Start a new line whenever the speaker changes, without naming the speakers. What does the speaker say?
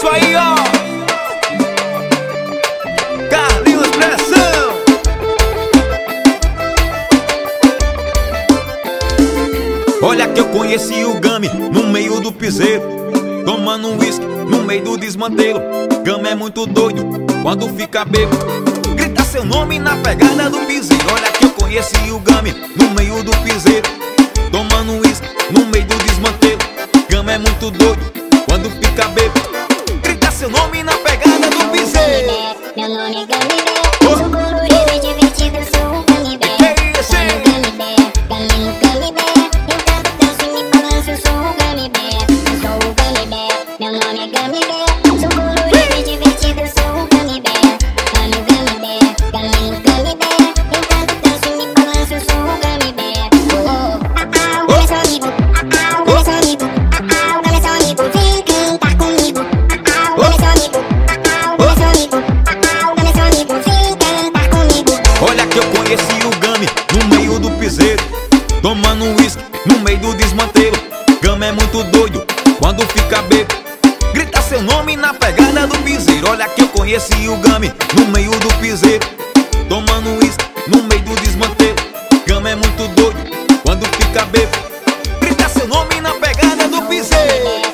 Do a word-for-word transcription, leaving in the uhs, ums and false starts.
isso aí, ó. Carlinhos Pressão. Olha que eu conheci o Gami no meio do piseiro, tomando um uísque no meio do desmantelo. Gami é muito doido quando fica bêbado, grita seu nome na pegada do piseiro. Olha que eu conheci o Gami no meio do piseiro, tomando um uísque no meio do desmantelo. Gami é muito doido quando fica bêbado, grita seu nome na pegada do piseiro.
Meu nome é Gami Bé, sou colorido e divertido, sou o Gami Bé. Gami Bé, Gami, Gami Bé, eu canto, danço e me balanço, eu sou o Gami Bé. Eu sou o Gami Bé, meu nome é Gami Bé, sou colorido e divertido, sou o Gami Bé. Gami, Gami Bé, Gami, Gami Bé, eu canto, danço e me balanço, eu sou o Gami Bé. Oh, oh, ah, ah, o Gami é seu amigo, ah, ah, o Gami é seu amigo, ah, ah, o Gami é seu amigo, vem cantar comigo, ah, ah, o Gami é seu amigo, ah, ah, o Gami é seu amigo, ah, ah, o Gami é seu amigo, vem cantar comigo.
Olha que eu conheci o Gami no meio do piseiro, tomando um uísque no meio do desmantelo. Gami é muito doido quando fica bêbado, grita seu nome na pegada do piseiro. Olha que eu conheci o Gami no meio do piseiro, tomando um uísque no meio do desmantelo. Gami é muito doido quando fica bêbado, grita seu nome na pegada do piseiro.